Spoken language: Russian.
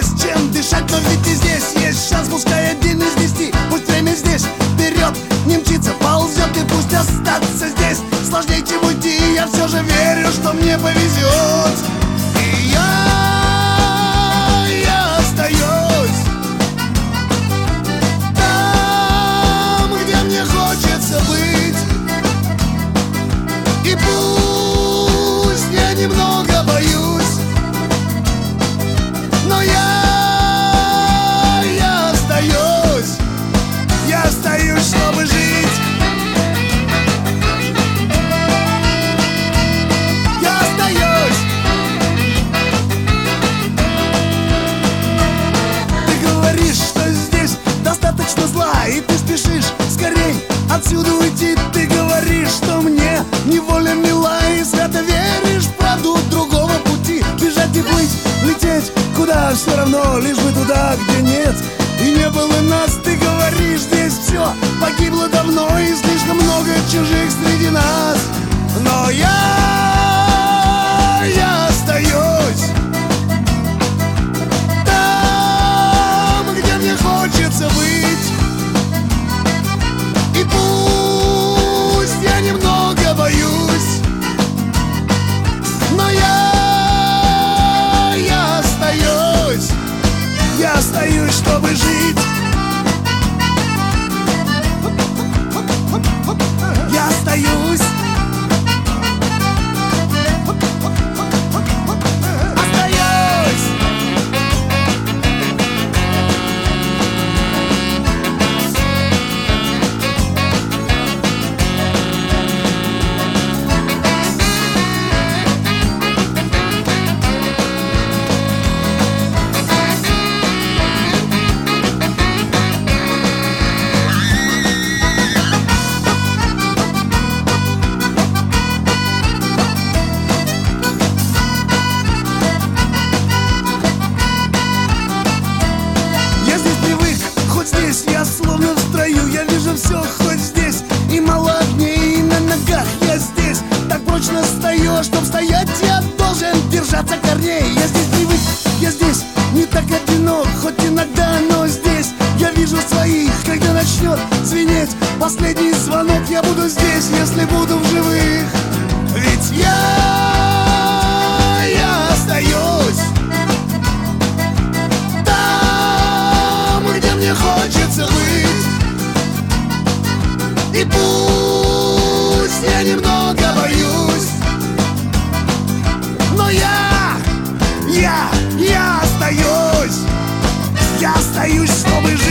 есть чем дышать, но ведь и здесь есть шанс. Пускай один из 10, пусть время здесь вперед не мчится, ползет, и пусть остаться здесь сложнее, чем уйти. Я все же верю, что мне повезет, и я остаюсь там, где мне хочется быть. И пусть я немного боюсь, но я остаюсь, чтобы жить. Я остаюсь. Ты говоришь, что здесь достаточно зла, и ты спешишь скорей отсюда уйти. Ты говоришь, что мне неволя мила, и свято веришь в правду другого пути. Бежать и плыть, лететь куда все равно, лишь бы туда, где нет и не было нас. Ты говоришь, здесь все погибло давно, и слишком много чужих среди нас. Но я остаюсь там, где мне хочется быть. И пусть я немного боюсь, но я остаюсь, чтобы жить. Я остаюсь. Я словно в строю, я вижу все хоть здесь, и мало огней, и на ногах я здесь так прочно стою, а чтоб стоять, я должен держаться корней. Я здесь привык, я здесь не так одинок, хоть иногда, но здесь я вижу своих. Когда начнет звенеть последний звонок, я буду здесь, если буду в живых. Ведь я остаюсь там, где мне хочется быть. И пусть я немного боюсь, но я остаюсь, чтобы жить.